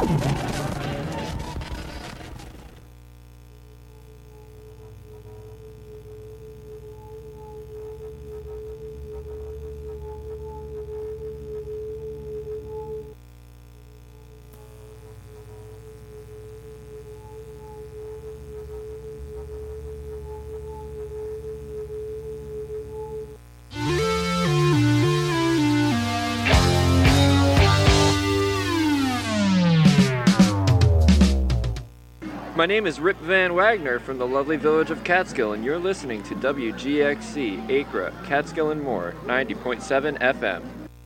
My name is Rip Van Wagner from the lovely village of Catskill, and you're listening to WGXC, Acre, Catskill and More, 90.7 FM.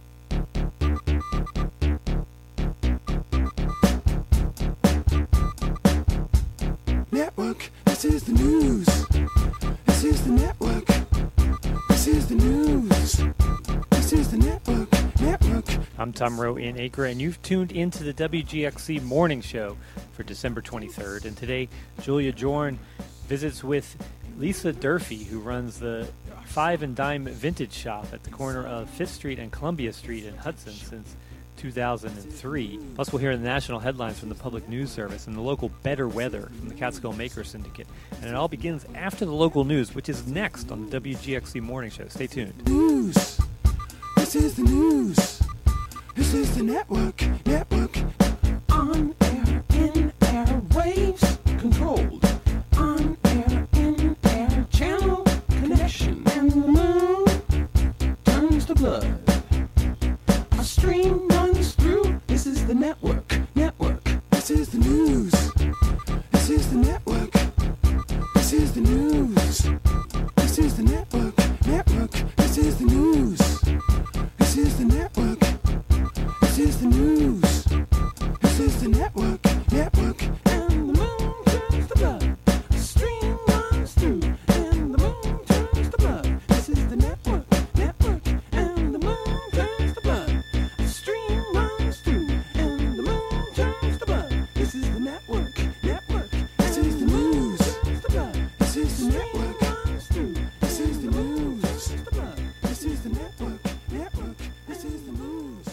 Network, this is the news. This is the network. This is the news. This is the network. I'm Tom Rowe in Acre, and you've tuned into the WGXC Morning Show for December 23rd. And today, Julia Jorn visits with Lisa Durfee, who runs the Five and Dime Vintage Shop at the corner of 5th Street and Columbia Street in Hudson since 2003. Plus, we'll hear the national headlines from the Public News Service and the local Better Weather from the Catskill Maker Syndicate. And it all begins after the local news, which is next on the WGXC Morning Show. Stay tuned. News. This is the news. This is the network. On air, in air, waves controlled. On air, in air, channel connection. And the moon turns to blood. A stream runs through. This is the network. This is the news. This is the network. This is the news. This is the network. This is the news. This is the network. This is the news. This is the network. And the moon turns to blood. A stream runs through. And the moon turns to blood. This is the network. And the moon turns to blood. A stream runs through. And the moon turns to blood. This is the network. This is the news. This is the network. This is the news. This is the network. This is the news.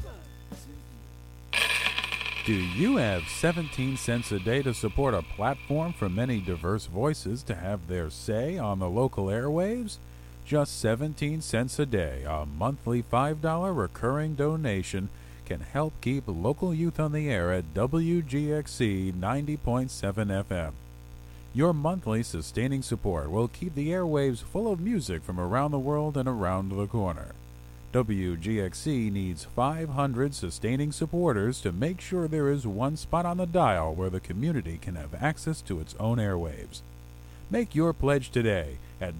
Do you have 17 cents a day to support a platform for many diverse voices to have their say on the local airwaves? Just 17 cents a day, a monthly $5 recurring donation, can help keep local youth on the air at WGXC 90.7 FM. Your monthly sustaining support will keep the airwaves full of music from around the world and around the corner. WGXC needs 500 sustaining supporters to make sure there is one spot on the dial where the community can have access to its own airwaves. Make your pledge today at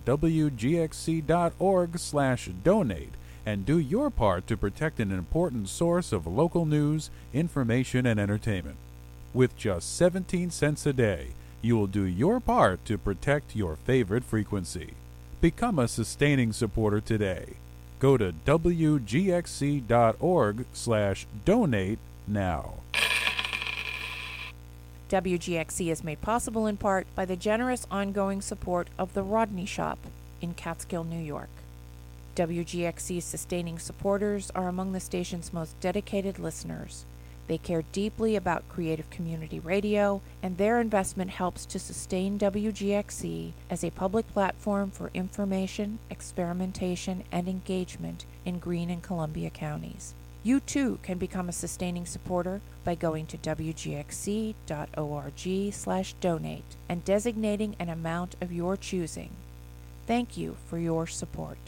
wgxc.org/donate and do your part to protect an important source of local news, information, and entertainment. With just 17 cents a day, you will do your part to protect your favorite frequency. Become a sustaining supporter today. Go to wgxc.org/donate now. WGXC is made possible in part by the generous ongoing support of the Rodney Shop in Catskill, New York. WGXC's sustaining supporters are among the station's most dedicated listeners. They care deeply about creative community radio, and their investment helps to sustain WGXC as a public platform for information, experimentation, and engagement in Greene and Columbia counties. You too can become a sustaining supporter by going to wgxc.org/donate and designating an amount of your choosing. Thank you for your support.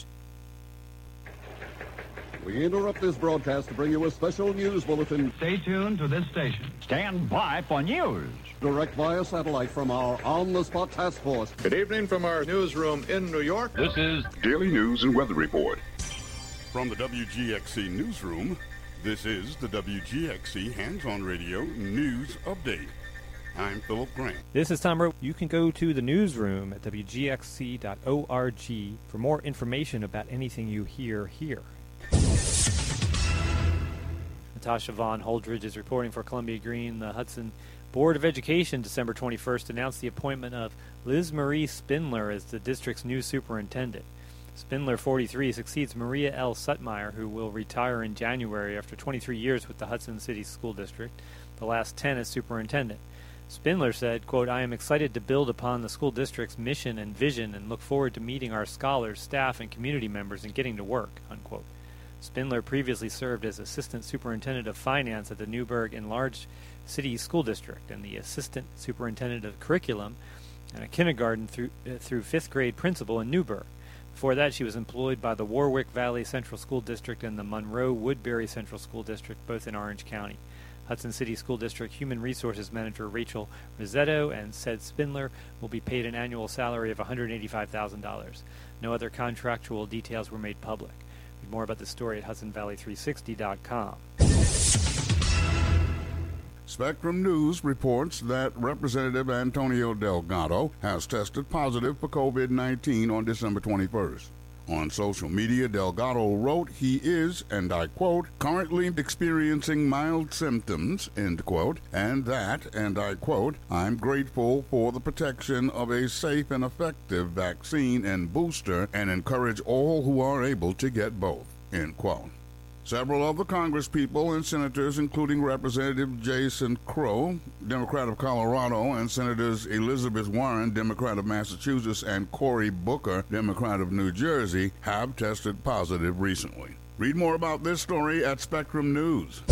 We interrupt this broadcast to bring you a special news bulletin. Stay tuned to this station. Stand by for news. Direct via satellite from our on-the-spot task force. Good evening from our newsroom in New York. This is Daily News and Weather Report. From the WGXC Newsroom, this is the WGXC Hands-On Radio News Update. I'm Philip Grant. This is Tom Rowe. You can go to the newsroom at wgxc.org for more information about anything you hear here. Natasha Vaughn Holdridge is reporting for Columbia Greene. The Hudson Board of Education, December 21st, announced the appointment of Liz Marie Spindler as the district's new superintendent. Spindler, 43, succeeds Maria L. Suttmeyer, who will retire in January after 23 years with the Hudson City School District, the last 10 as superintendent. Spindler said, quote, "I am excited to build upon the school district's mission and vision and look forward to meeting our scholars, staff, and community members and getting to work," unquote. Spindler previously served as Assistant Superintendent of Finance at the Newburgh Enlarged City School District and the Assistant Superintendent of Curriculum and a kindergarten through 5th grade principal in Newburgh. Before that, she was employed by the Warwick Valley Central School District and the Monroe-Woodbury Central School District, both in Orange County. Hudson City School District Human Resources Manager Rachel Rossetto and said Spindler will be paid an annual salary of $185,000. No other contractual details were made public. Read more about this story at HudsonValley360.com. Spectrum News reports that Representative Antonio Delgado has tested positive for COVID-19 on December 21st. On social media, Delgado wrote he is, and I quote, "currently experiencing mild symptoms," end quote, and that, and I quote, "I'm grateful for the protection of a safe and effective vaccine and booster and encourage all who are able to get both," end quote. Several other congresspeople and senators, including Representative Jason Crow, Democrat of Colorado, and Senators Elizabeth Warren, Democrat of Massachusetts, and Cory Booker, Democrat of New Jersey, have tested positive recently. Read more about this story at Spectrum News.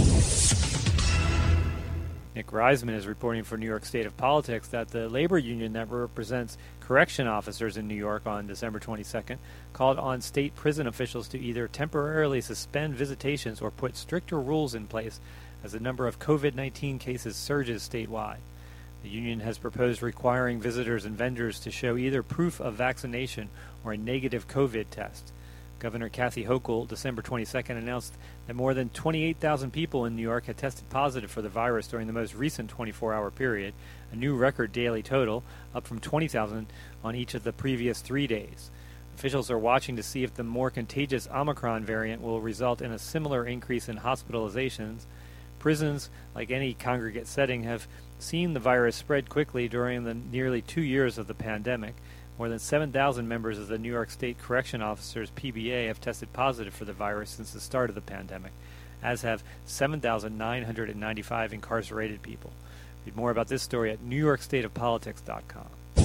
Nick Reisman is reporting for New York State of Politics that the labor union that represents correction officers in New York on December 22nd called on state prison officials to either temporarily suspend visitations or put stricter rules in place as the number of COVID-19 cases surges statewide. The union has proposed requiring visitors and vendors to show either proof of vaccination or a negative COVID test. Governor Kathy Hochul, December 22nd, announced that more than 28,000 people in New York had tested positive for the virus during the most recent 24-hour period, a new record daily total, up from 20,000 on each of the previous 3 days. Officials are watching to see if the more contagious Omicron variant will result in a similar increase in hospitalizations. Prisons, like any congregate setting, have seen the virus spread quickly during the nearly 2 years of the pandemic. More than 7,000 members of the New York State Correction Officers PBA have tested positive for the virus since the start of the pandemic, as have 7,995 incarcerated people. Read more about this story at NewYorkStateOfPolitics.com.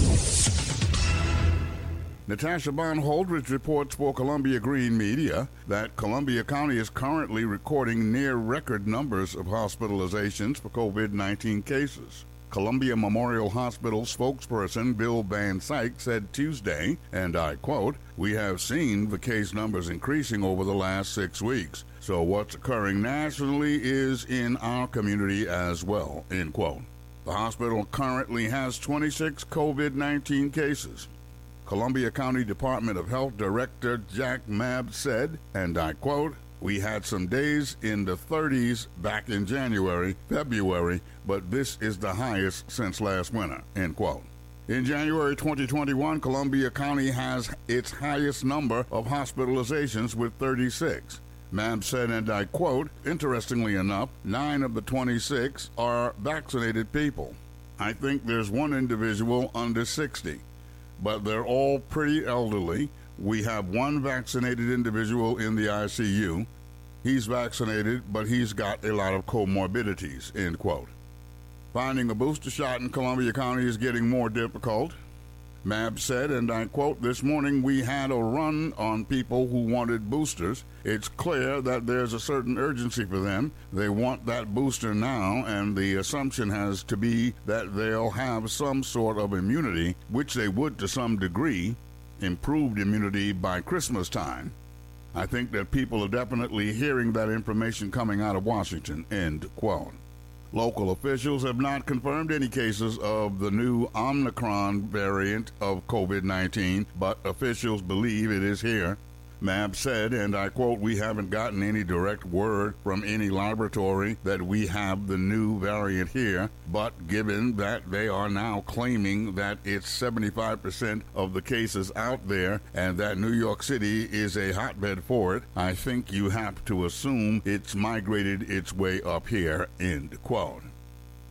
Natasha Bonholdridge reports for Columbia Green Media that Columbia County is currently recording near record numbers of hospitalizations for COVID-19 cases. Columbia Memorial Hospital spokesperson Bill Van Syke said Tuesday, and I quote, "We have seen the case numbers increasing over the last 6 weeks. So what's occurring nationally is in our community as well," end quote. The hospital currently has 26 COVID-19 cases. Columbia County Department of Health Director Jack Mabb said, and I quote, "We had some days in the 30s back in January, February, but this is the highest since last winter," end quote. In January 2021, Columbia County has its highest number of hospitalizations with 36. Mabb said, and I quote, "Interestingly enough, 9 of the 26 are vaccinated people. I think there's one individual under 60, but they're all pretty elderly. We have one vaccinated individual in the ICU. He's vaccinated, but he's got a lot of comorbidities," end quote. Finding a booster shot in Columbia County is getting more difficult. Mabb said, and I quote, "This morning we had a run on people who wanted boosters. It's clear that there's a certain urgency for them. They want that booster now, and the assumption has to be that they'll have some sort of immunity, which they would to some degree, improved immunity by Christmas time. I think that people are definitely hearing that information coming out of Washington," end quote. Local officials have not confirmed any cases of the new Omicron variant of COVID-19, but officials believe it is here. Mabb said, and I quote, "We haven't gotten any direct word from any laboratory that we have the new variant here, but given that they are now claiming that it's 75% of the cases out there and that New York City is a hotbed for it, I think you have to assume it's migrated its way up here," end quote.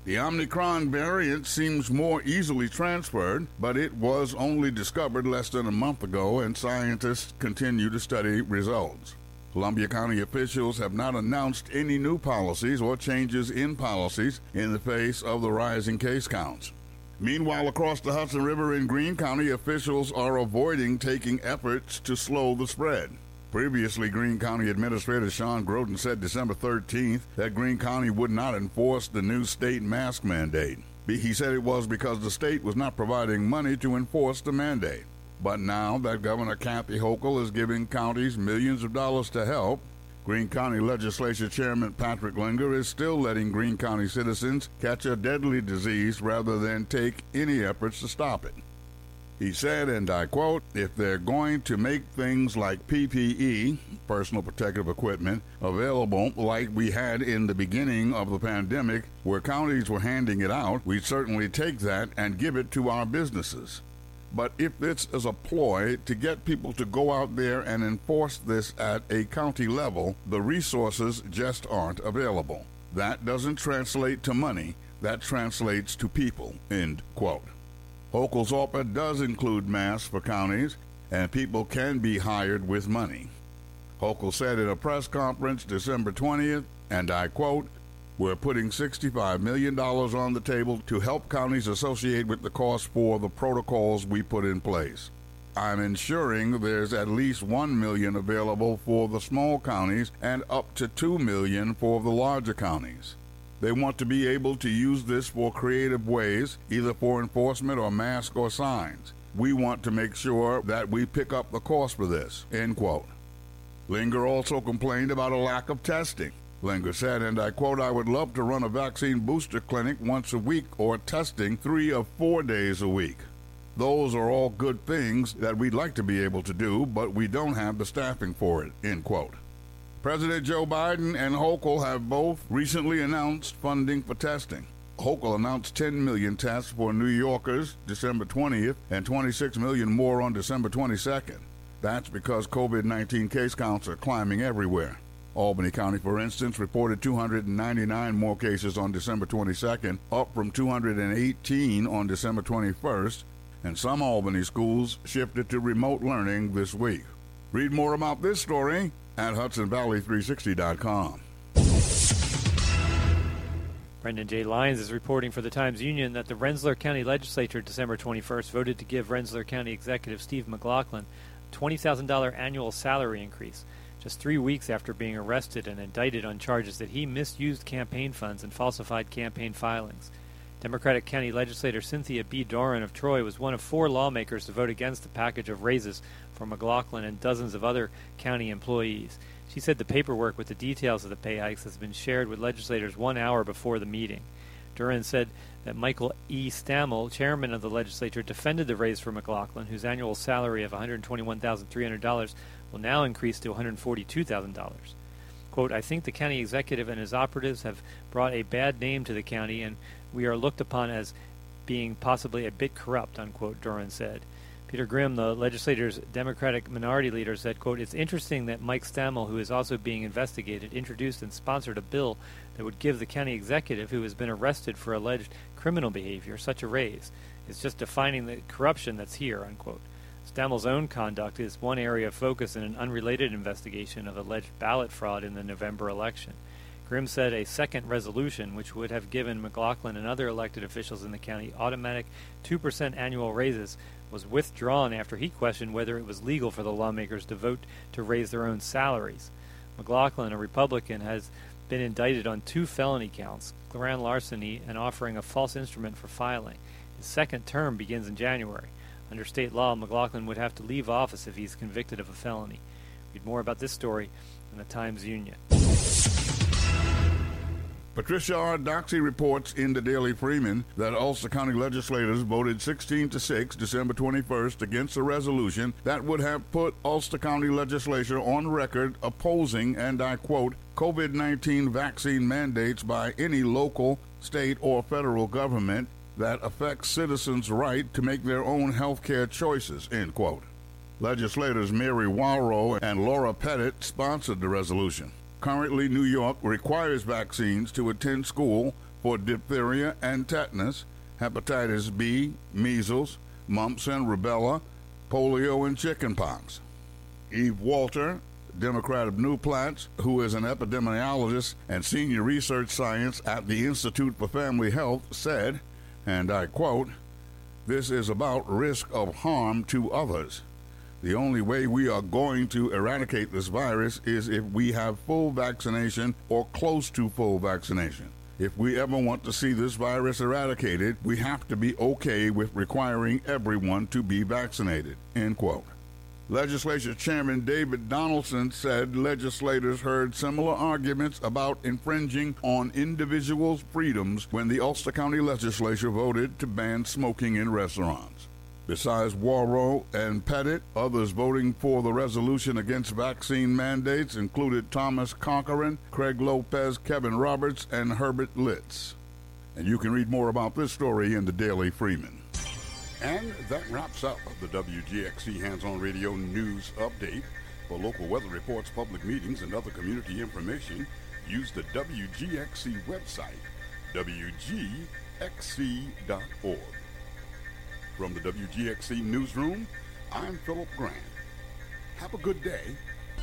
The Omicron variant seems more easily transferred, but it was only discovered less than a month ago, and scientists continue to study results. Columbia County officials have not announced any new policies or changes in policies in the face of the rising case counts. Meanwhile, across the Hudson River in Greene County, officials are avoiding taking efforts to slow the spread. Previously, Greene County Administrator Sean Groden said December 13th that Greene County would not enforce the new state mask mandate. He said it was because the state was not providing money to enforce the mandate. But now that Governor Kathy Hochul is giving counties millions of dollars to help, Greene County Legislature Chairman Patrick Linger is still letting Greene County citizens catch a deadly disease rather than take any efforts to stop it. He said, and I quote, "If they're going to make things like PPE, personal protective equipment, available like we had in the beginning of the pandemic where counties were handing it out, we'd certainly take that and give it to our businesses. But if this is a ploy to get people to go out there and enforce this at a county level, the resources just aren't available. That doesn't translate to money. That translates to people," end quote. Hochul's offer does include masks for counties, and people can be hired with money. Hochul said in a press conference December 20th, and I quote, "We're putting $65 million on the table to help counties associate with the cost for the protocols we put in place. I'm ensuring there's at least $1 million available for the small counties and up to $2 million for the larger counties. They want to be able to use this for creative ways, either for enforcement or mask or signs. We want to make sure that we pick up the cost for this," end quote. Linger also complained about a lack of testing. Linger said, and I quote, "I would love to run a vaccine booster clinic once a week or testing 3 or 4 days a week. Those are all good things that we'd like to be able to do, but we don't have the staffing for it," end quote. President Joe Biden and Hochul have both recently announced funding for testing. Hochul announced 10 million tests for New Yorkers December 20th and 26 million more on December 22nd. That's because COVID-19 case counts are climbing everywhere. Albany County, for instance, reported 299 more cases on December 22nd, up from 218 on December 21st, and some Albany schools shifted to remote learning this week. Read more about this story at HudsonValley360.com. Brendan J. Lyons is reporting for the Times-Union that the Rensselaer County Legislature December 21st voted to give Rensselaer County Executive Steve McLaughlin a $20,000 annual salary increase, just 3 weeks after being arrested and indicted on charges that he misused campaign funds and falsified campaign filings. Democratic County Legislator Cynthia B. Doran of Troy was one of 4 lawmakers to vote against the package of raises for McLaughlin and dozens of other county employees. She said the paperwork with the details of the pay hikes has been shared with legislators 1 hour before the meeting. Doran said that Michael E. Stammel, chairman of the legislature, defended the raise for McLaughlin, whose annual salary of $121,300 will now increase to $142,000. Quote, "I think the county executive and his operatives have brought a bad name to the county, and we are looked upon as being possibly a bit corrupt," unquote, Doran said. Peter Grimm, the legislature's Democratic minority leader, said, quote, "It's interesting that Mike Stammel, who is also being investigated, introduced and sponsored a bill that would give the county executive, who has been arrested for alleged criminal behavior, such a raise. It's just defining the corruption that's here," unquote. Stammel's own conduct is one area of focus in an unrelated investigation of alleged ballot fraud in the November election. Grimm said a second resolution, which would have given McLaughlin and other elected officials in the county automatic 2% annual raises, was withdrawn after he questioned whether it was legal for the lawmakers to vote to raise their own salaries. McLaughlin, a Republican, has been indicted on 2 felony counts, grand larceny and offering a false instrument for filing. His second term begins in January. Under state law, McLaughlin would have to leave office if he's convicted of a felony. Read more about this story in the Times-Union. Patricia R. Doxey reports in the Daily Freeman that Ulster County legislators voted 16-6 December 21st against a resolution that would have put Ulster County legislature on record opposing, and I quote, "COVID-19 vaccine mandates by any local, state, or federal government that affects citizens' right to make their own health care choices," end quote. Legislators Mary Warrow and Laura Pettit sponsored the resolution. Currently, New York requires vaccines to attend school for diphtheria and tetanus, hepatitis B, measles, mumps and rubella, polio, and chickenpox. Eve Walter, Democrat of New Paltz, who is an epidemiologist and senior research science at the Institute for Family Health, said, and I quote, "This is about risk of harm to others. The only way we are going to eradicate this virus is if we have full vaccination or close to full vaccination. If we ever want to see this virus eradicated, we have to be okay with requiring everyone to be vaccinated," end quote. Legislature Chairman David Donaldson said legislators heard similar arguments about infringing on individuals' freedoms when the Ulster County Legislature voted to ban smoking in restaurants. Besides Warrow and Pettit, others voting for the resolution against vaccine mandates included Thomas Corcoran, Craig Lopez, Kevin Roberts, and Herbert Litz. And you can read more about this story in the Daily Freeman. And that wraps up the WGXC Hands-On Radio News Update. For local weather reports, public meetings, and other community information, use the WGXC website, WGXC.org. From the WGXC Newsroom, I'm Philip Grant. Have a good day.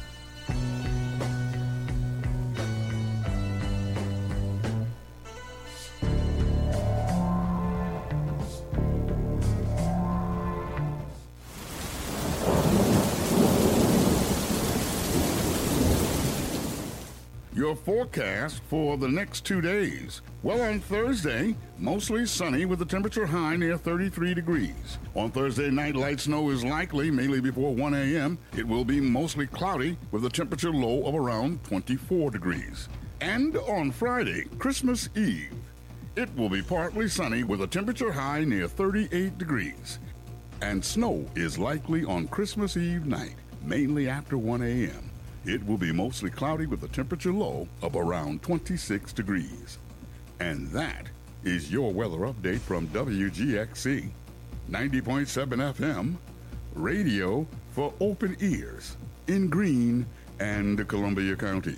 Your forecast for the next 2 days. Well, on Thursday, mostly sunny with the temperature high near 33 degrees. On Thursday night, light snow is likely, mainly before 1 a.m. It will be mostly cloudy with a temperature low of around 24 degrees. And on Friday, Christmas Eve, it will be partly sunny with a temperature high near 38 degrees. And snow is likely on Christmas Eve night, mainly after 1 a.m. It will be mostly cloudy with a temperature low of around 26 degrees. And that is your weather update from WGXC 90.7 FM, radio for open ears in Greene and Columbia County.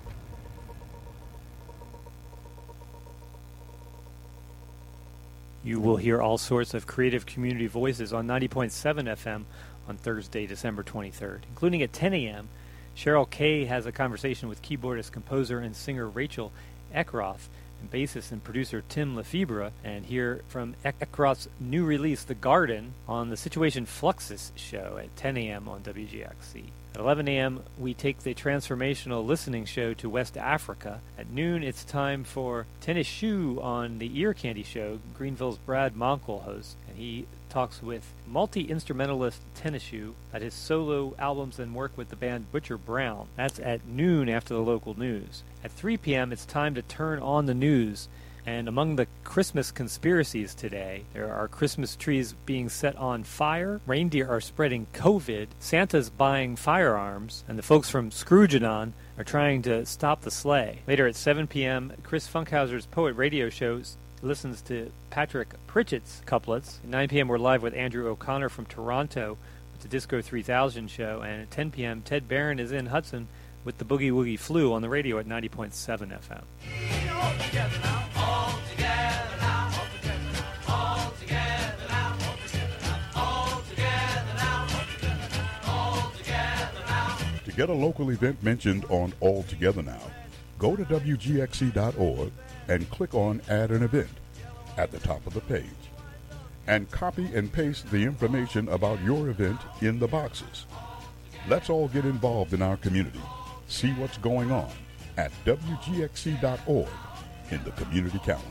You will hear all sorts of creative community voices on 90.7 FM on Thursday, December 23rd, including at 10 a.m. Cheryl Kay has a conversation with keyboardist, composer, and singer Rachel Eckroth and bassist and producer Tim Lefebvre, and hear from Eckroth's new release, The Garden, on the Situation Fluxus show at 10 a.m. on WGXC. At 11 a.m., we take the transformational listening show to West Africa. At noon, it's time for Tennis Shoe on the Ear Candy Show. Greenville's Brad Monkle hosts, and he talks with multi-instrumentalist Tennis Shoe at his solo albums and work with the band Butcher Brown. That's at noon after the local news. At 3 p.m., it's time to turn on the news. And among the Christmas conspiracies today, there are Christmas trees being set on fire, reindeer are spreading COVID, Santa's buying firearms, and the folks from Scroogeanon are trying to stop the sleigh. Later at 7 p.m., Chris Funkhauser's Poet Radio Show listens to Patrick Pritchett's couplets. At 9 p.m., we're live with Andrew O'Connor from Toronto with the Disco 3000 show. And at 10 p.m., Ted Barron is in Hudson with the Boogie Woogie Flu on the radio at 90.7 FM. All together now, all together now, all together now, all together now, all together now, all together now. To get a local event mentioned on All Together Now, go to WGXC.org and click on Add an Event at the top of the page. And copy and paste the information about your event in the boxes. Let's all get involved in our community. See what's going on at WGXC.org in the community calendar.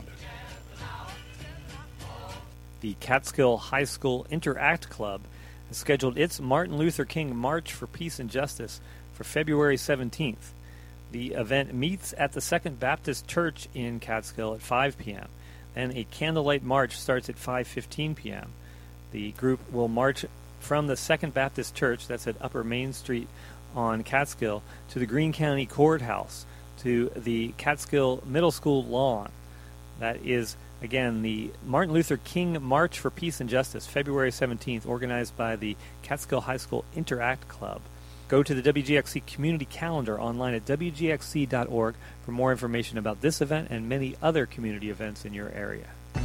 The Catskill High School Interact Club has scheduled its Martin Luther King March for Peace and Justice for February 17th. The event meets at the Second Baptist Church in Catskill at 5 p.m. Then a candlelight march starts at 5:15 p.m. The group will march from the Second Baptist Church, that's at Upper Main Street on Catskill, to the Greene County Courthouse, to the Catskill Middle School lawn. That is, again, the Martin Luther King March for Peace and Justice, February 17th, organized by the Catskill High School Interact Club. Go to the WGXC community calendar online at WGXC.org for more information about this event and many other community events in your area.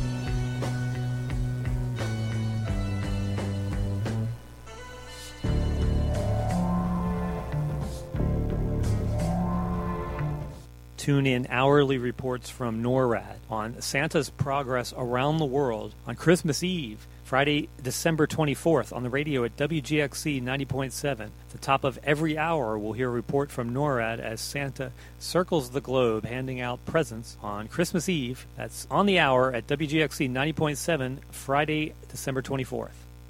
Tune in hourly reports from NORAD on Santa's progress around the world on Christmas Eve, Friday, December 24th, on the radio at WGXC 90.7. At the top of every hour, we'll hear a report from NORAD as Santa circles the globe handing out presents on Christmas Eve. That's on the hour at WGXC 90.7, Friday, December 24th.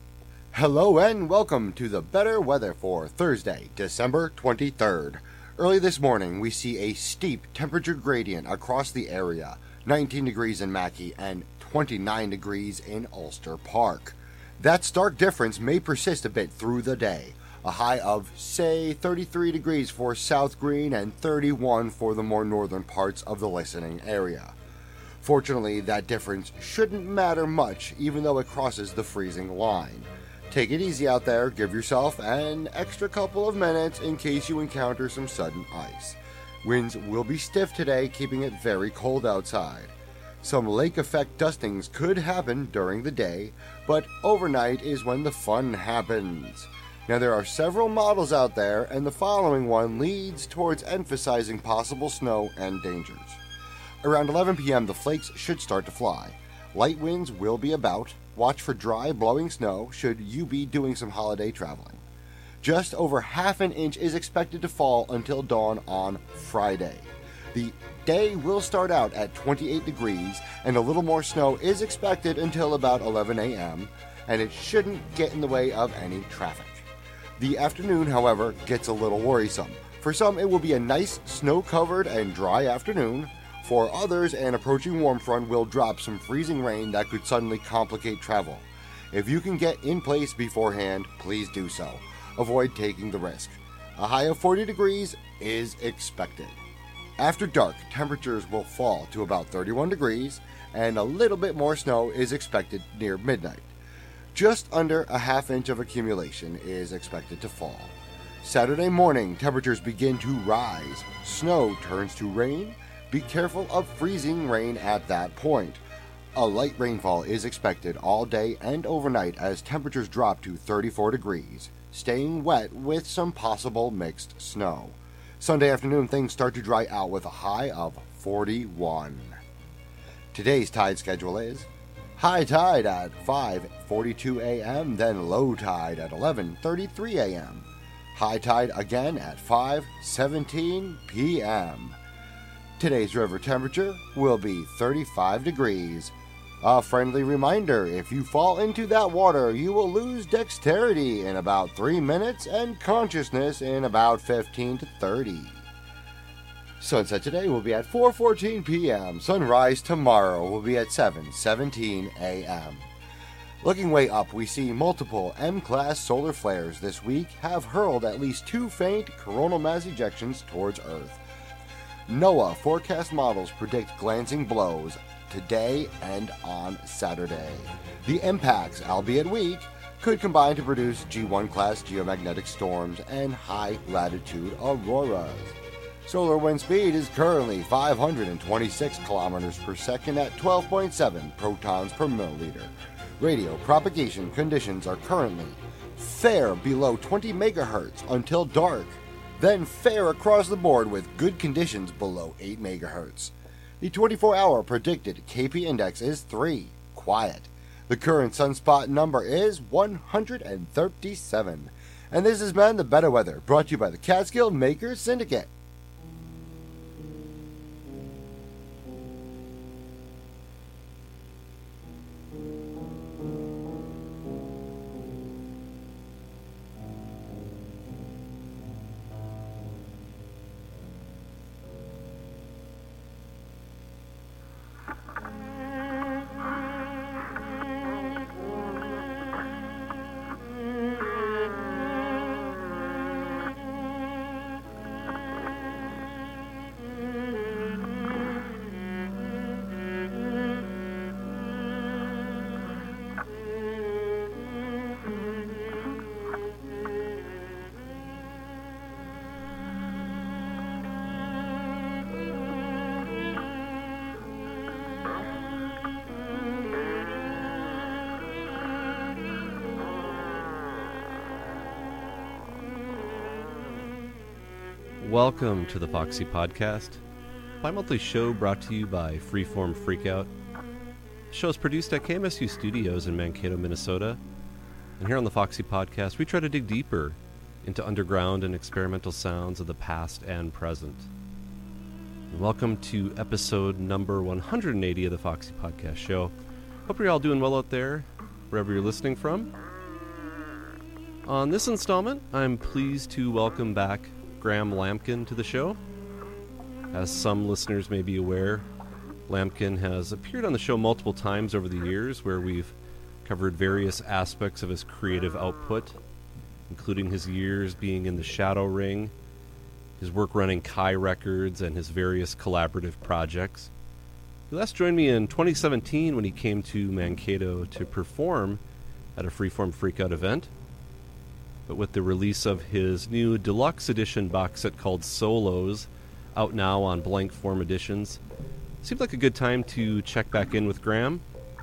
Hello and welcome to the better weather for Thursday, December 23rd. Early this morning, we see a steep temperature gradient across the area, 19 degrees in Mackay and 29 degrees in Ulster Park. That stark difference may persist a bit through the day. A high of, say, 33 degrees for South Green and 31 for the more northern parts of the listening area. Fortunately, that difference shouldn't matter much, even though it crosses the freezing line. Take it easy out there, give yourself an extra couple of minutes in case you encounter some sudden ice. Winds will be stiff today, keeping it very cold outside. Some lake effect dustings could happen during the day, but overnight is when the fun happens. Now there are several models out there, and the following one leads towards emphasizing possible snow and dangers. Around 11 p.m. the flakes should start to fly. Light winds will be about. Watch for dry, blowing snow should you be doing some holiday traveling. Just over half an inch is expected to fall until dawn on Friday. The day will start out at 28 degrees, and a little more snow is expected until about 11 a.m., and it shouldn't get in the way of any traffic. The afternoon, however, gets a little worrisome. For some, it will be a nice, snow-covered and dry afternoon. For others, an approaching warm front will drop some freezing rain that could suddenly complicate travel. If you can get in place beforehand, please do so. Avoid taking the risk. A high of 40 degrees is expected. After dark, temperatures will fall to about 31 degrees, and a little bit more snow is expected near midnight. Just under a half inch of accumulation is expected to fall. Saturday morning, temperatures begin to rise. Snow turns to rain. Be careful of freezing rain at that point. A light rainfall is expected all day and overnight as temperatures drop to 34 degrees, staying wet with some possible mixed snow. Sunday afternoon, things start to dry out with a high of 41. Today's tide schedule is high tide at 5:42 a.m., then low tide at 11:33 a.m. High tide again at 5:17 p.m. Today's river temperature will be 35 degrees. A friendly reminder, if you fall into that water, you will lose dexterity in about 3 minutes and consciousness in about 15 to 30. Sunset today will be at 4:14 p.m. Sunrise tomorrow will be at 7:17 a.m. Looking way up, we see multiple M-class solar flares this week have hurled at least 2 faint coronal mass ejections towards Earth. NOAA forecast models predict glancing blows today and on Saturday. The impacts, albeit weak, could combine to produce G1 class geomagnetic storms and high-latitude auroras. Solar wind speed is currently 526 kilometers per second at 12.7 protons per milliliter. Radio propagation conditions are currently fair below 20 megahertz until dark, then fair across the board with good conditions below 8 megahertz. The 24-hour predicted KP index is 3, quiet. The current sunspot number is 137. And this has been The Better Weather, brought to you by the Catskill Makers Syndicate. Welcome to the Foxy Podcast, a bi-monthly show brought to you by Freeform Freakout. The show is produced at KMSU Studios in Mankato, Minnesota. And here on the Foxy Podcast, we try to dig deeper into underground and experimental sounds of the past and present. And welcome to episode number 180 of the Foxy Podcast show. Hope you're all doing well out there, wherever you're listening from. On this installment, I'm pleased to welcome back Graham Lampkin to the show. As some listeners may be aware, Lampkin has appeared on the show multiple times over the years, where we've covered various aspects of his creative output, including his years being in the Shadow Ring, his work running Kai Records, and his various collaborative projects. He last joined me in 2017 when he came to Mankato to perform at a Freeform Freakout event. But with the release of his new deluxe edition box set called Solos, out now on Blank Form Editions, seemed like a good time to check back in with Graham.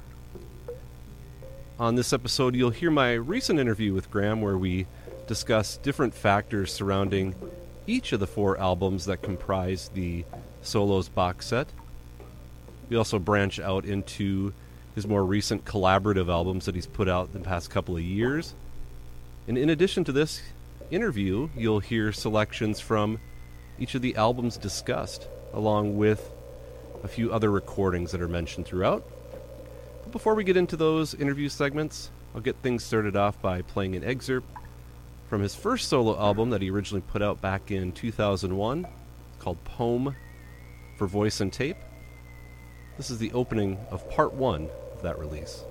On this episode, you'll hear my recent interview with Graham, where we discuss different factors surrounding each of the 4 albums that comprise the Solos box set. We also branch out into his more recent collaborative albums that he's put out in the past couple of years. And in addition to this interview, you'll hear selections from each of the albums discussed, along with a few other recordings that are mentioned throughout. But before we get into those interview segments, I'll get things started off by playing an excerpt from his first solo album that he originally put out back in 2001, called Poem for Voice and Tape. This is the opening of part 1 of that release.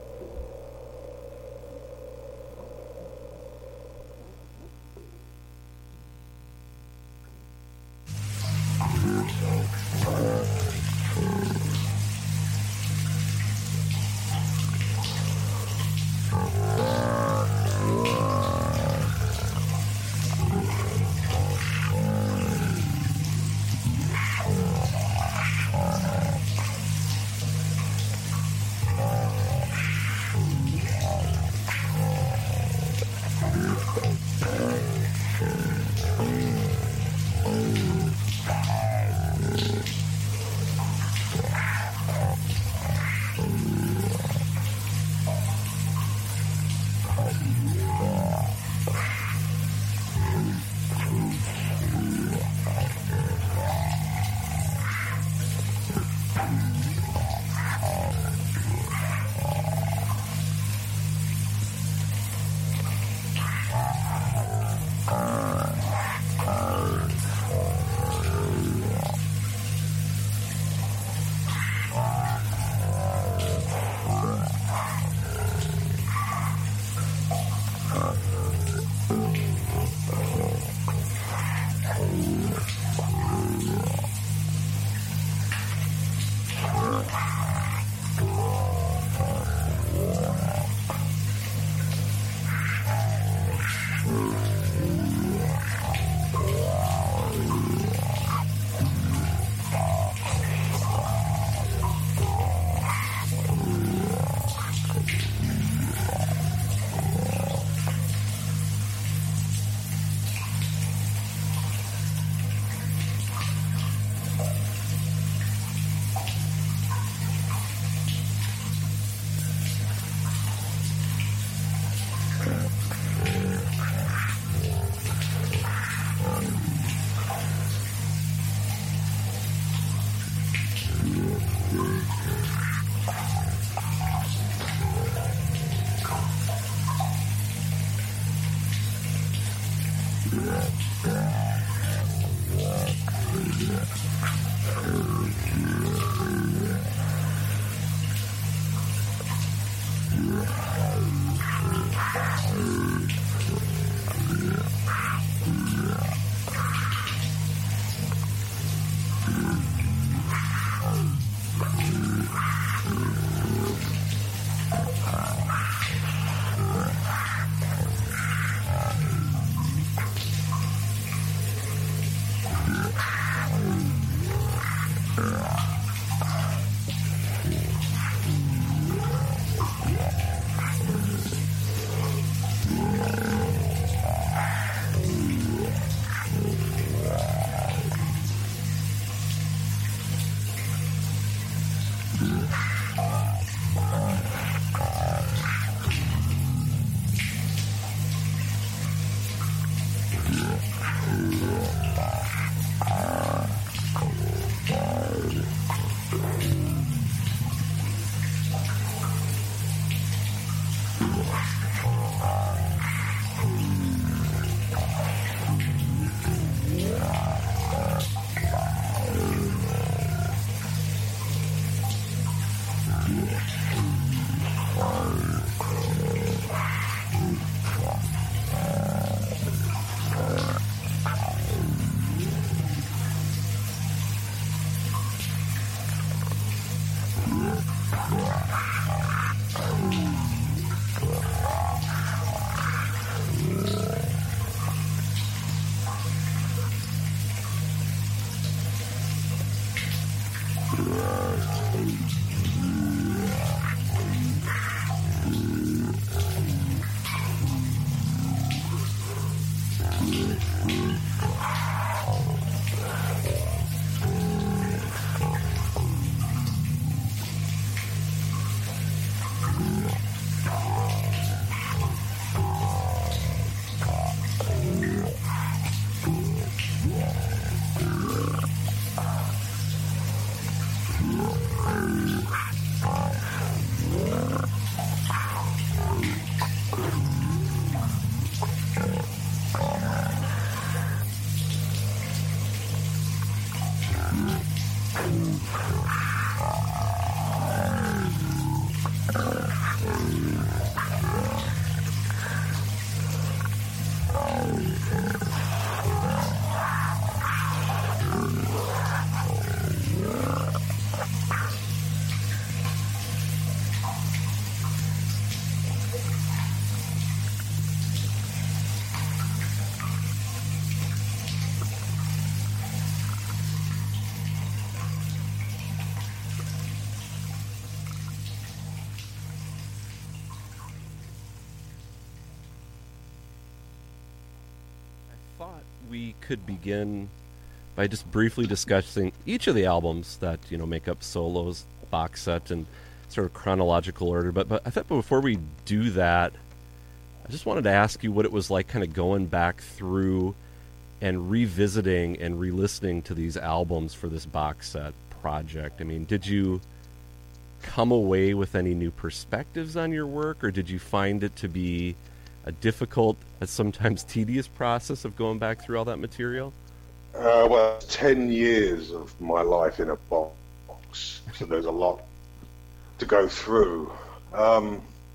We could begin by just briefly discussing each of the albums that make up Solo's box set in sort of chronological order. But I thought before we do that, I just wanted to ask you what it was like kind of going back through and revisiting and re-listening to these albums for this box set project. I mean, did you come away with any new perspectives on your work, or did you find it to be a difficult and sometimes tedious process of going back through all that material? Well, 10 years of my life in a box, so there's a lot to go through. I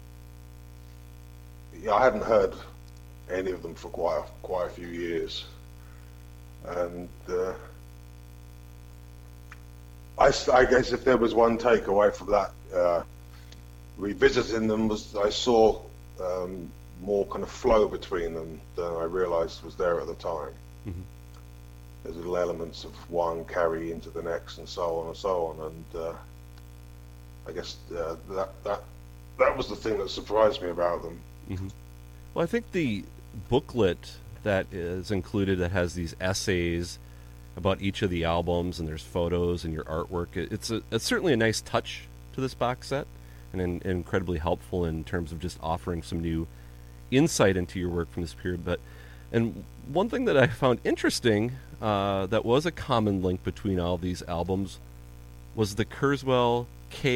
hadn't heard any of them for quite a few years, and I guess if there was one takeaway from that revisiting them was I saw more kind of flow between them than I realized was there at the time. Mm-hmm. There's little elements of one carry into the next and so on and so on, and I guess that was the thing that surprised me about them. Mm-hmm. Well, I think the booklet that is included that has these essays about each of the albums, and there's photos and your artwork, it's certainly a nice touch to this box set, and incredibly helpful in terms of just offering some new insight into your work from this period. And one thing that I found interesting that was a common link between all these albums was the Kurzweil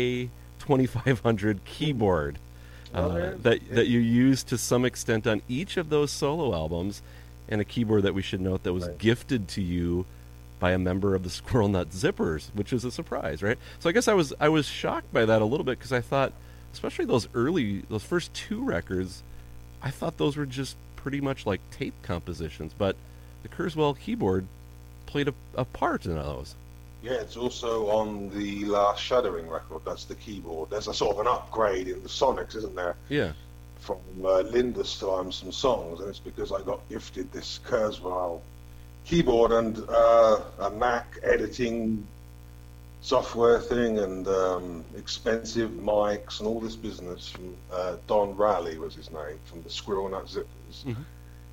K2500 keyboard that you used to some extent on each of those solo albums, and a keyboard that we should note that was gifted to you by a member of the Squirrel Nut Zippers, which is a surprise, right? So I guess I was shocked by that a little bit, because I thought, especially those first two records, I thought those were just pretty much like tape compositions, but the Kurzweil keyboard played a part in those. Yeah, it's also on the last Shuddering record. That's the keyboard. There's a sort of an upgrade in the sonics, isn't there? Yeah. From Linda's time, some songs, and it's because I got gifted this Kurzweil keyboard and a Mac editing software thing and expensive mics and all this business from Don Raleigh was his name, from the Squirrel Nut Zippers. Mm-hmm.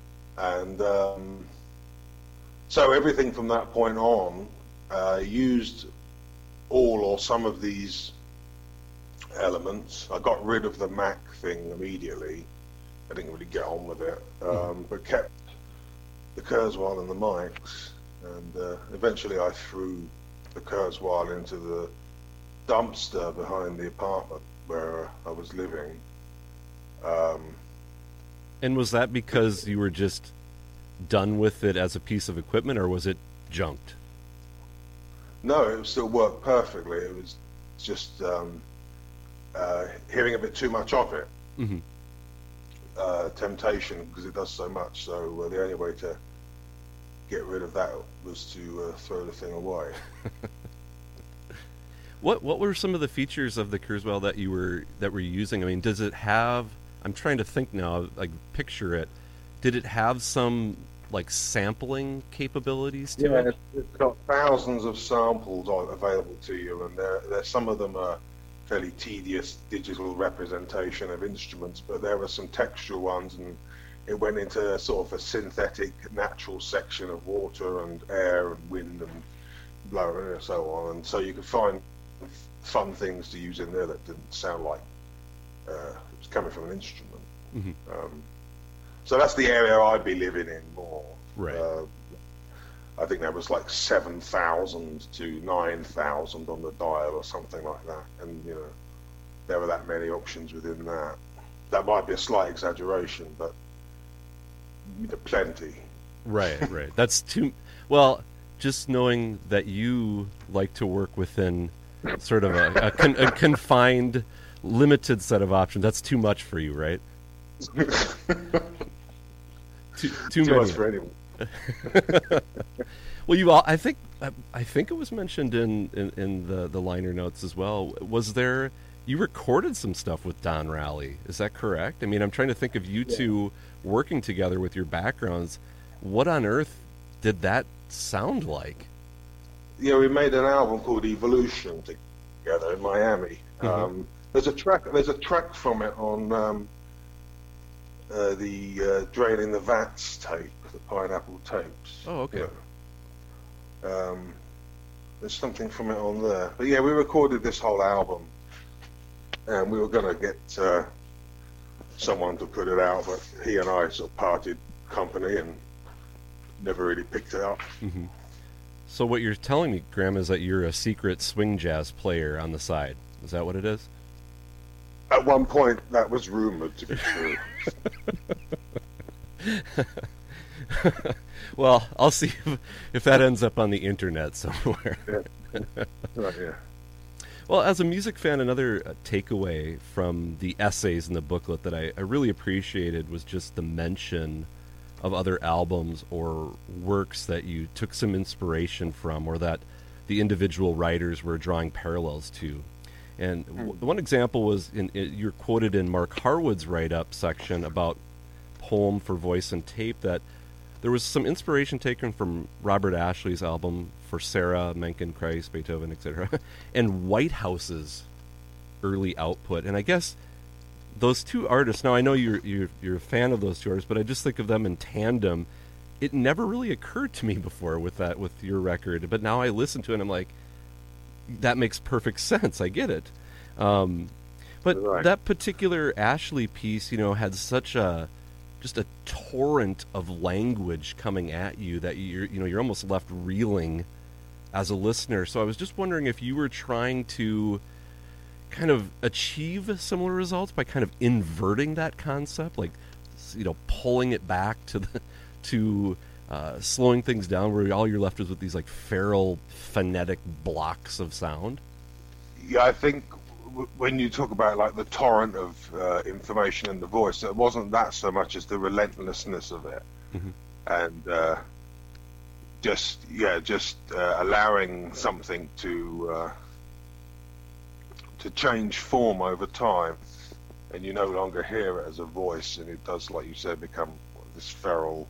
And so everything from that point on used all or some of these elements. I got rid of the Mac thing immediately. I didn't really get on with it, but kept the Kurzweil and the mics, and eventually I threw the Kurzweil into the dumpster behind the apartment where I was living. And was that because you were just done with it as a piece of equipment, or was it junked? No, it still worked perfectly. It was just hearing a bit too much of it. Mm-hmm. Temptation, because it does so much. So the only way to get rid of that was to throw the thing away. What were some of the features of the Kurzweil that were using? I mean, does it have? I'm trying to think now, like picture it. Did it have some like sampling capabilities to it? It's got thousands of samples available to you, and there some of them are fairly tedious digital representation of instruments, but there were some textual ones, and it went into sort of a synthetic natural section of water and air and wind and blowing and so on, and so you could find fun things to use in there that didn't sound like it was coming from an instrument. Mm-hmm. So that's the area I'd be living in more. Right. I think there was like 7,000 to 9,000 on the dial or something like that, and there were that many options within that. That might be a slight exaggeration, but plenty. Right. That's too well. Just knowing that you like to work within sort of a confined, limited set of options, that's too much for you, right? too many. Much for anyone. Well, I think it was mentioned in the liner notes as well. Was there? You recorded some stuff with Don Raleigh. Is that correct? I mean, I'm trying to think of you two working together with your backgrounds. What on earth did that sound like? Yeah, we made an album called Evolution together in Miami. Mm-hmm. There's a track from it on the Draining the Vats tape, the Pineapple tapes. Oh, okay. There's something from it on there. But yeah, we recorded this whole album, and we were going to get someone to put it out, but he and I sort of parted company and never really picked it up. Mm-hmm. So what you're telling me, Graham, is that you're a secret swing jazz player on the side. Is that what it is? At one point, that was rumored to be true. Well, I'll see if that ends up on the internet somewhere. Yeah. Right, yeah. Well, as a music fan, another takeaway from the essays in the booklet that I really appreciated was just the mention of other albums or works that you took some inspiration from, or that the individual writers were drawing parallels to. And one example was you're quoted in Mark Harwood's write-up section about Poem for Voice and Tape, that there was some inspiration taken from Robert Ashley's album For Sarah, Mencken, Kreis, Beethoven, etc., and Whitehouse's early output. And I guess those two artists, now I know you're a fan of those two artists, but I just think of them in tandem. It never really occurred to me before with your record, but now I listen to it and I'm like, that makes perfect sense. I get it. But right. That particular Ashley piece, had such just a torrent of language coming at you that you're almost left reeling as a listener. So I was just wondering if you were trying to kind of achieve similar results by kind of inverting that concept, like pulling it back to slowing things down, where all you're left is with these like feral phonetic blocks of sound. Yeah, I think when you talk about like the torrent of information in the voice, it wasn't that so much as the relentlessness of it, mm-hmm. and just allowing something to change form over time, and you no longer hear it as a voice, and it does, like you said, become this feral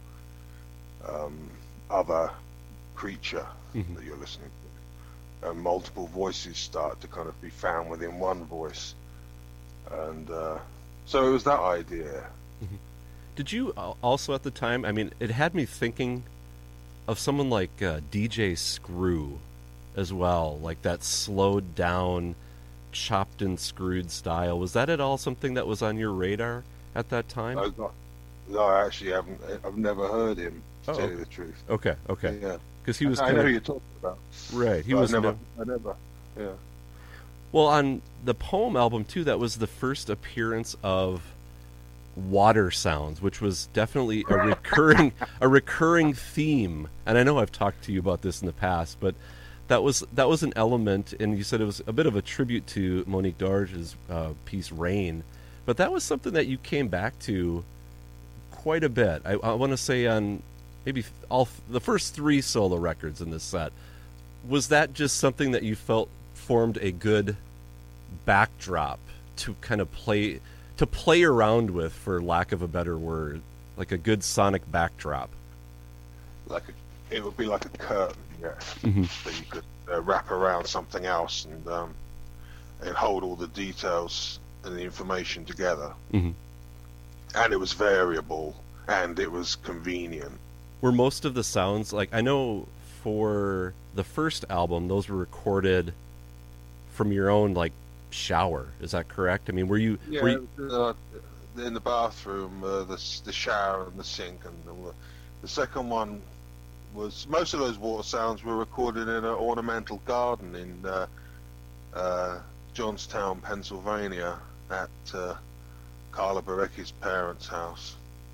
other creature mm-hmm. that you're listening to. And multiple voices start to kind of be found within one voice, and so it was that idea. Mm-hmm. Did you also at the time? I mean, it had me thinking of someone like DJ Screw as well, like that slowed down, chopped and screwed style. Was that at all something that was on your radar at that time? No, I actually haven't. I've never heard him. To tell you the truth. Okay. Yeah. Because he was. I know who you're talking about. Right. He was. I never. Yeah. Well, on the Poem album too, that was the first appearance of water sounds, which was definitely a recurring theme. And I know I've talked to you about this in the past, but that was an element. And you said it was a bit of a tribute to Monique Darge's piece "Rain," but that was something that you came back to quite a bit. I want to say on maybe the first 3 solo records in this set. Was that just something that you felt formed a good backdrop to kind of play around with, for lack of a better word, like a good sonic backdrop? It would be like a curtain, yeah, mm-hmm. that you could wrap around something else and hold all the details and the information together. Mm-hmm. And it was variable, and it was convenient. Were most of the sounds, like, I know for the first album, those were recorded from your own, like, shower. Is that correct? I mean, were you in the bathroom, the shower and the sink, and the second one was, most of those water sounds were recorded in an ornamental garden in Johnstown, Pennsylvania, at Carla Barecki's parents' house,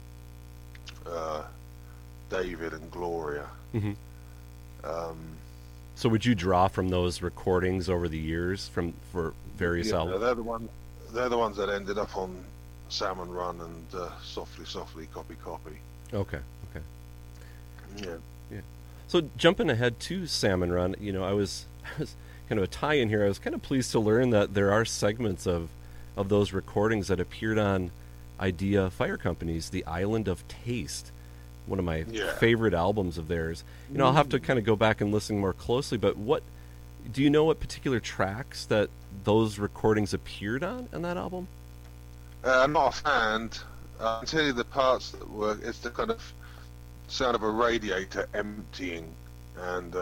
David and Gloria. Mm-hmm. So would you draw from those recordings over the years for various albums? They're the ones that ended up on Salmon Run and Softly Softly, Copy Copy. Okay. Yeah. So jumping ahead to Salmon Run, I was kind of a tie-in here. I was kind of pleased to learn that there are segments of those recordings that appeared on Idea Fire Company's The Island of Taste, one of my favorite albums of theirs. I'll have to kind of go back and listen more closely, but do you know what particular tracks that those recordings appeared on that album? Not offhand. I can tell you the parts that were, it's the kind of sound of a radiator emptying and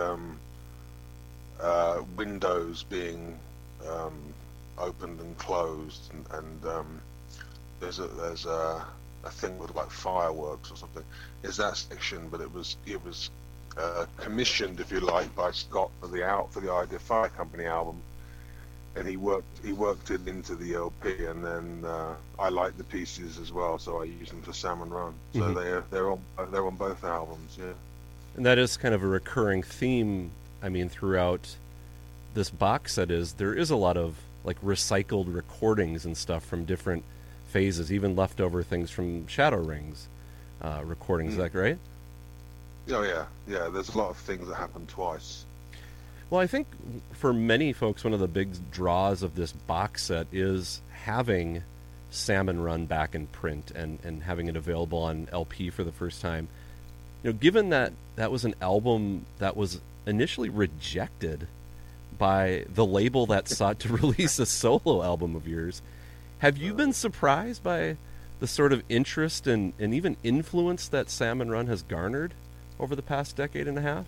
windows being opened and closed, and there's a thing with like fireworks or something. Is that section? But it was commissioned, if you like, by Scott for the Idea Fire Company album, and he worked it into the LP, and then I liked the pieces as well, so I used them for Salmon Run. So Mm-hmm. they're on both albums, yeah. And that is kind of a recurring theme. I mean, throughout this box set there is a lot of like recycled recordings and stuff from different phases, even leftover things from Shadow Rings recordings. Is that right? Oh yeah. There's a lot of things that happen twice. Well, I think for many folks, one of the big draws of this box set is having Salmon Run back in print and having it available on LP for the first time. Given that was an album that was initially rejected by the label that sought to release a solo album of yours, have you been surprised by the sort of interest and even influence that Salmon Run has garnered over the past decade and a half?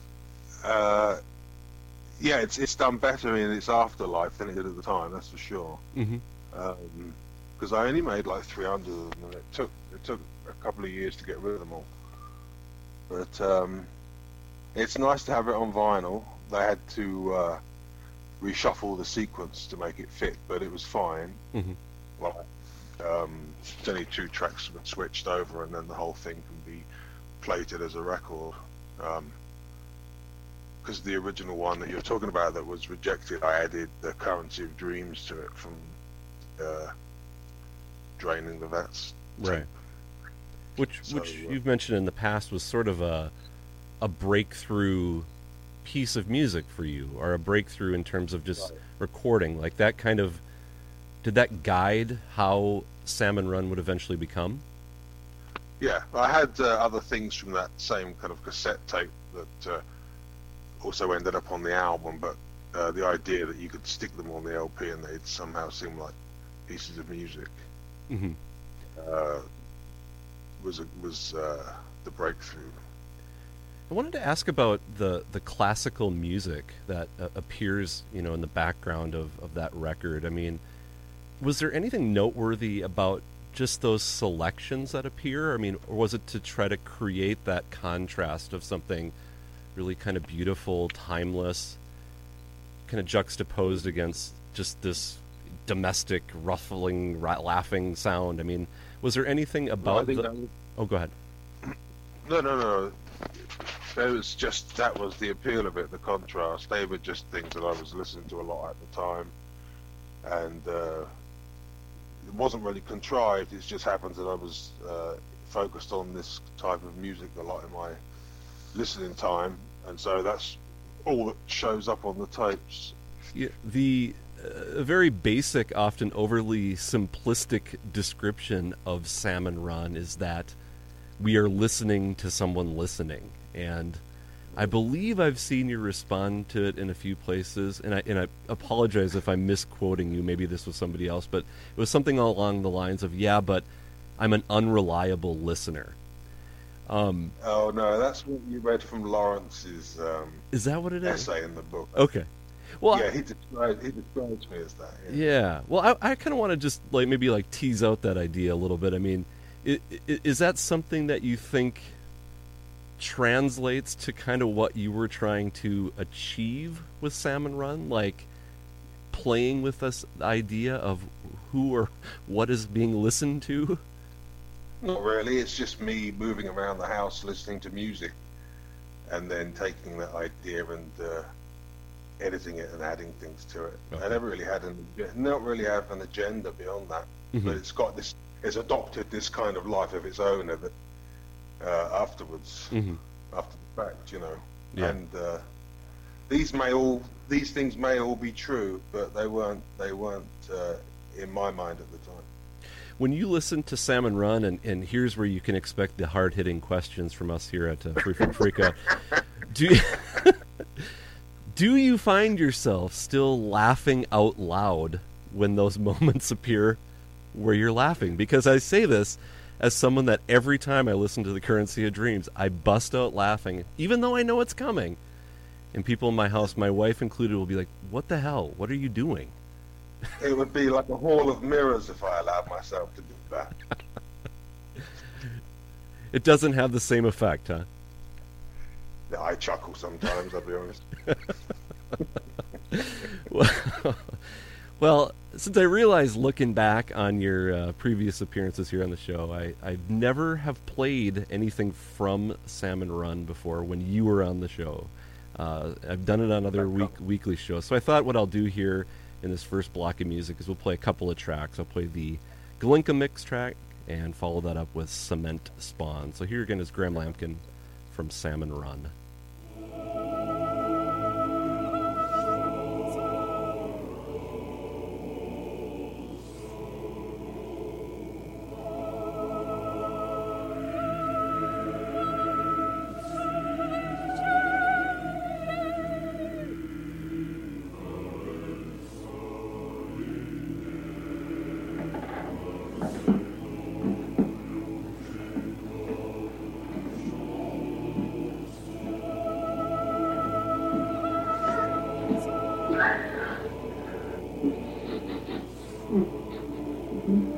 Yeah, it's done better in its afterlife than it did at the time. That's for sure. Mm-hmm. Because I only made like 300 of them, and it took a couple of years to get rid of them all. But it's nice to have it on vinyl. They had to reshuffle the sequence to make it fit, but it was fine. Mm-hmm. It's only 2 tracks switched over, and then the whole thing can be plated as a record. Because the original one that you're talking about that was rejected, I added the Currency of Dreams to it from Draining the Vets. Right. Which you've mentioned in the past was sort of a breakthrough piece of music for you, or a breakthrough in terms of just recording. Like that kind of, did that guide how Salmon Run would eventually become? Yeah, I had other things from that same kind of cassette tape that also ended up on the album, but the idea that you could stick them on the LP and they'd somehow seem like pieces of music mm-hmm. was the breakthrough. I wanted to ask about the classical music that appears, in the background of that record. I mean, was there anything noteworthy about just those selections that appear? I mean, or was it to try to create that contrast of something really kind of beautiful, timeless, kind of juxtaposed against just this domestic, ruffling, laughing sound? I mean, was there anything about Oh, go ahead. No. It was just, that was the appeal of it, the contrast. They were just things that I was listening to a lot at the time. And it wasn't really contrived. It just happens that I was focused on this type of music a lot in my listening time. And so that's all that shows up on the tapes. Yeah, a very basic, often overly simplistic description of Salmon Run is that we are listening to someone listening. And I believe I've seen you respond to it in a few places, and I apologize if I'm misquoting you. Maybe this was somebody else, but it was something along the lines of, yeah, but I'm an unreliable listener. Oh, no, that's what you read from Lawrence's is that what it is? Essay in the book. Okay. Well, yeah, he describes me as that. Yeah. Well, I kind of want to just maybe tease out that idea a little bit. I mean, is that something that you think translates to kind of what you were trying to achieve with Salmon Run? Like playing with this idea of who or what is being listened to? Not really. It's just me moving around the house listening to music and then taking that idea and editing it and adding things to it. Okay. I never really had not really have an agenda beyond that. But it's adopted this kind of life of its own afterwards, after the fact, Yeah. And these things may all be true, but they weren't in my mind at the time. When you listen to Salmon Run, and here's where you can expect the hard-hitting questions from us here at Freeform Freakout, do you find yourself still laughing out loud when those moments appear where you're laughing? Because I say this as someone that every time I listen to The Currency of Dreams, I bust out laughing, even though I know it's coming. And people in my house, my wife included, will be like, "What the hell? What are you doing?" It would be like a hall of mirrors if I allowed myself to do that. It doesn't have the same effect, huh? Yeah, I chuckle sometimes, I'll be honest. Well, since I realized looking back on your previous appearances here on the show, I've never have played anything from Salmon Run before when you were on the show. I've done it on other weekly shows. So I thought what I'll do here in this first block of music is we'll play a couple of tracks. I'll play the Glinka Mix track and follow that up with Cement Spawn. So here again is Graham Lampkin from Salmon Run. Mm-hmm.